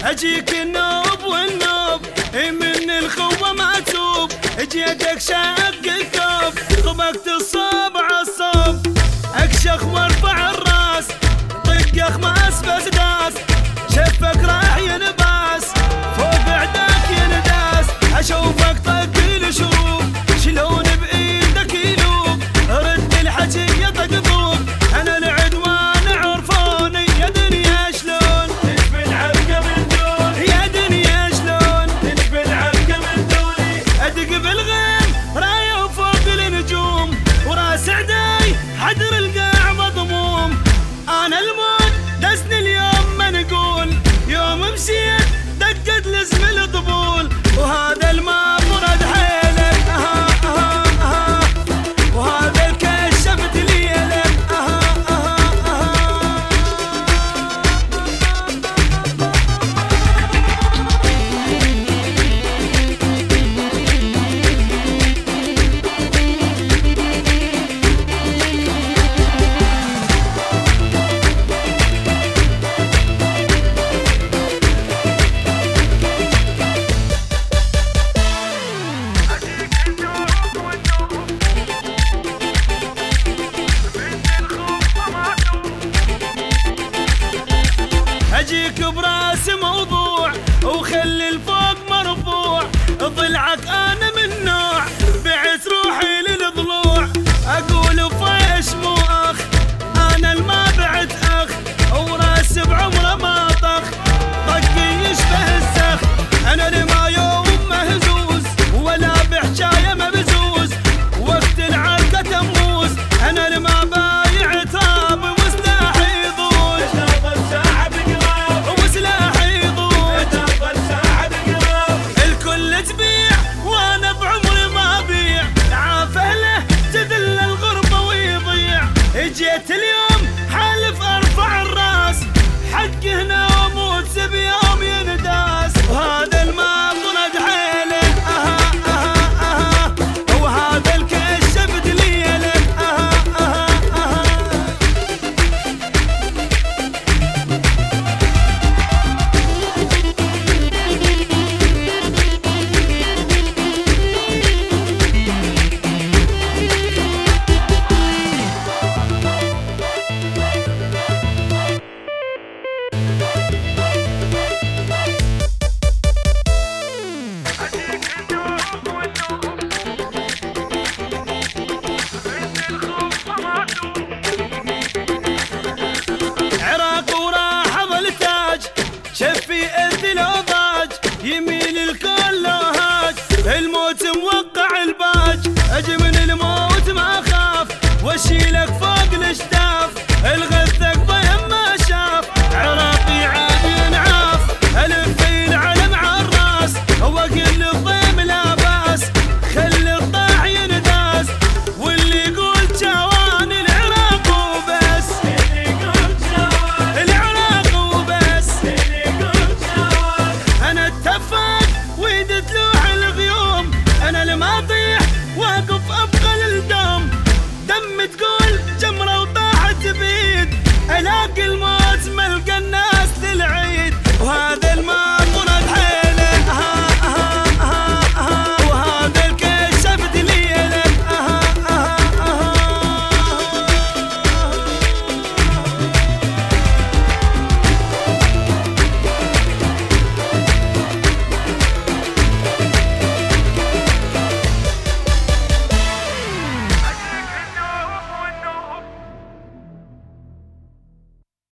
اجيك النوب والنوب من الخوة ما توب، جيتك شق الثوب طبقت الصوب عالصوب، اكشخ وارفع الراس طق اخماس بس داس، شفك راح ينباس فوق عداك ينداس، اشوفك طق الشروب شلون بايدك يلوب، رد الحكي يطقطوب انا العدوان عرفوني يا دنيا شلون تشبي العبقة من دوني، يا دنيا شلون تشبي العبقة من دوني، ادق بالغيم رايه وفوق النجوم وراس عداي حدر القاع مضموم، انا الموت دسني اليوم ما نقول يوم مشيت دقت لزم الطبول، وهذا الماء فرد حيلك وهذا الكشفت ليلك اجيك